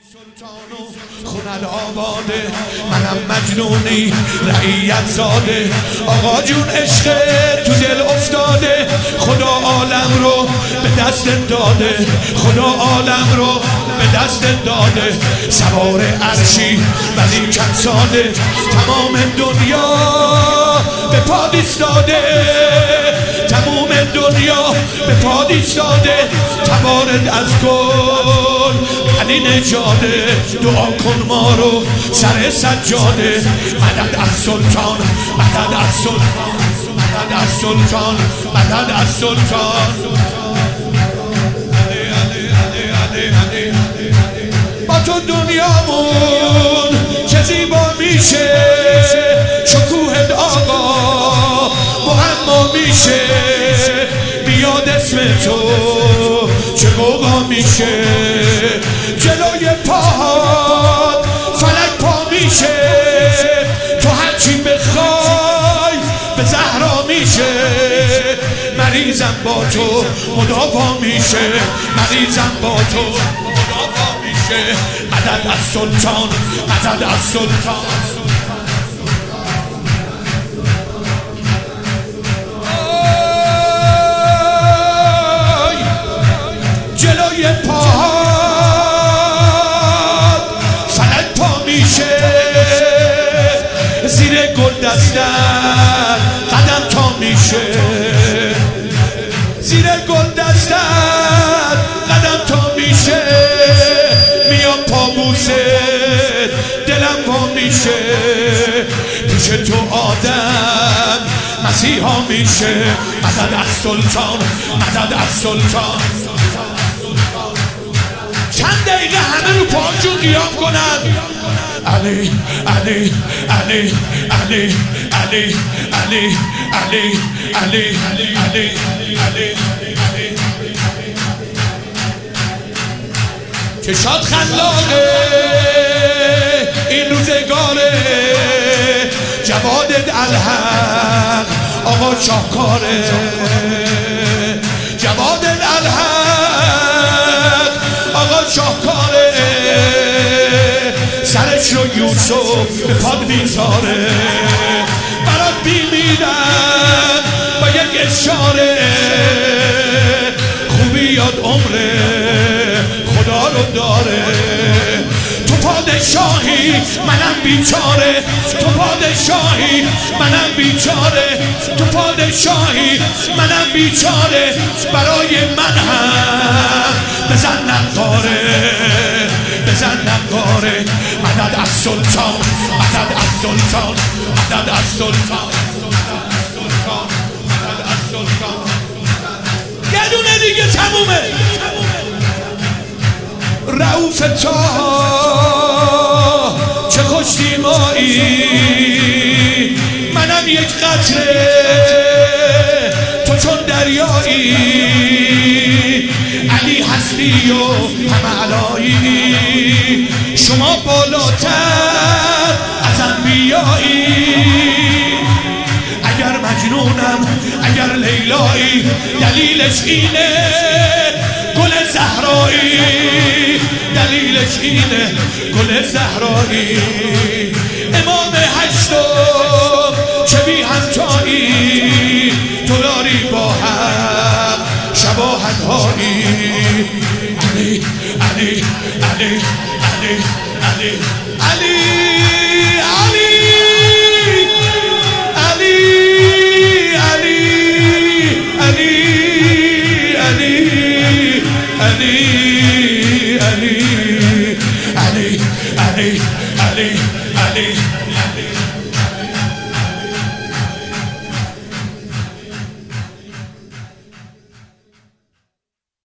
سلطانو خونت آباده، منم مجنونی رعیت زاده. آقا جون عشق تو دل افتاده، خدا عالم رو به دست داده، خدا عالم رو به دست داده. سوار عرشی ولی چند ساله، تمام دنیا به پا ایستاده، تمام دنیا به پا ایستاده. تبارد از گل علی نجاده، دعا کن ما رو سر سجاده. مدد از سلطان، مدد از سلطان، مدد از سلطان، مدد از سلطان. با تو دنیامون چه زیبا میشه، شکوهت آقا معما میشه. بیاد اسم تو چه قوقا میشه، جلوی پاهات فلک پا میشه. تو هرچی بخوای به زهرا میشه. مریضم با تو مداوا میشه، مریضم با تو مداوا میشه. مدد از سلطان، مدد از سلطان. جلوی پاهات فلک پا میشه، زیر گل دستت قدم تا میشه، زیر گل دستت قدم تا میشه. میام پابوست دلم پا میشه، پیش تو آدم مسیحا میشه. مدد از سلطان، مدد از سلطان. چند دقیقه همه رو پاهاشون قیام کنن. علی علی علی علی علی علی علی علی علی علی. چشات خلاقه این روزگاره، جواد الحق آقا شاهکاره، جواد الحق آقا شاهکاره. سرش رو یوسف به پاد میذاره، برات میمیدن با یک اشاره. خوبی یاد عمره خدا رو داره. تو پادشاهی منم بیچاره، تو پادشاهی منم بیچاره، تو پادشاهی منم بیچاره. برای من هم بزن نقاره، بزن نقاره. مدد از سلطان، مدد از سلطان، مدد از سلطان، مدد از سلطان. یه دونه دیگه تمومه. رؤوف تا چه خوش دیمایی، منم یک قطره تو چون دریایی. علی هستی و همه علایی، شما بالاتر از انبیایی. اگر مجنونم اگر لیلایی، دلیلش اینه گل زهرایی، دلیلش اینه گل زهرایی. امام هشتم چه بی همتایی، تو داری با هم شباهت هایی. علی علی علی علی علی علی علی علی علی علی علی علی علی علی علی علی